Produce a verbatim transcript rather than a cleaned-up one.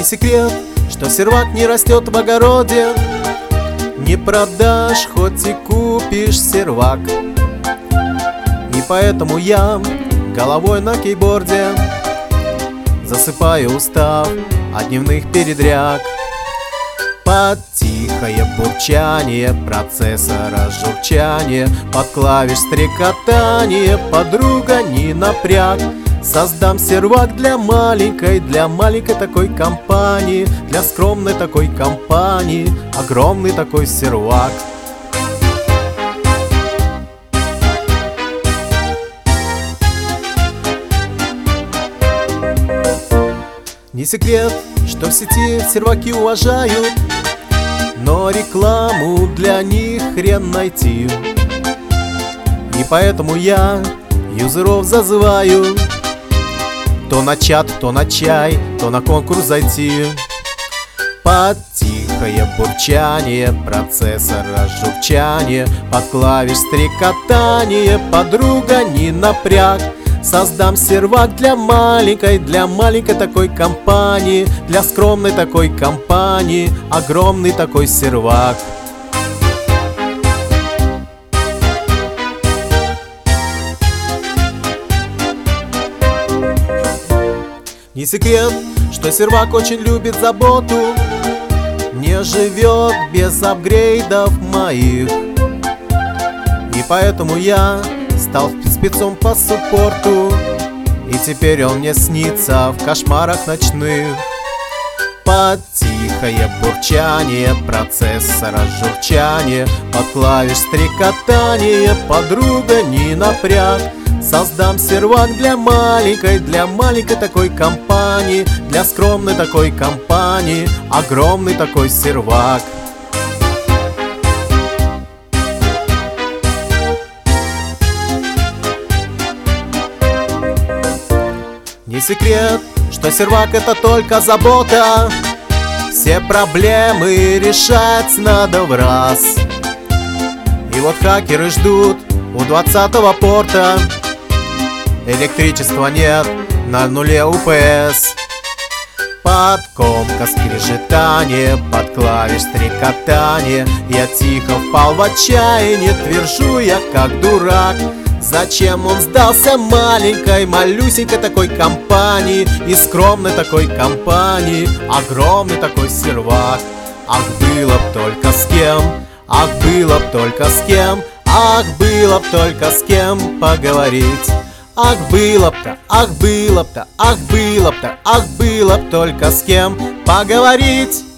секрет, что сервак не растет в огороде, не продашь, хоть и купишь сервак. И поэтому я головой на кейборде засыпаю устав от дневных передряг. Под тихое бурчание процессора, журчание, под клавиш стрекотание, подруга не напряг. Создам сервак для маленькой, для маленькой такой компании, для скромной такой компании, огромный такой сервак. Не секрет, что в сети серваки уважают, но рекламу для них хрен найти. И поэтому я юзеров зазываю то на чат, то на чай, то на конкурс зайти. Под тихое бурчание процессора, журчание, под клавиш стрекотание, подруга не напряг. Создам сервак для маленькой, для маленькой такой компании, для скромной такой компании, огромный такой сервак. Не секрет, что сервак очень любит заботу, не живет без апгрейдов моих. И поэтому я стал спецом по суппорту, и теперь он мне снится в кошмарах ночных. Под тихое бурчание процессора, журчание, под клавиш стрекотание, подруга не напряг. Создам сервак для маленькой, для маленькой такой компании, для скромной такой компании, огромный такой сервак. Не секрет, что сервак это только забота, все проблемы решать надо в раз. И вот хакеры ждут у двадцатого порта, электричества нет, на нуле У П С. Под комка скрежетание, под клавиш стрекотание, я тихо впал в отчаяние, твержу я как дурак. Зачем он сдался маленькой, малюсенькой такой компании и скромной такой компании, огромный такой сервак? Ах, было б только с кем, ах, было б только с кем, ах, было б только с кем поговорить. Ах, было б-то, ах, было б-то, ах, было б-то, ах, было б только с кем поговорить.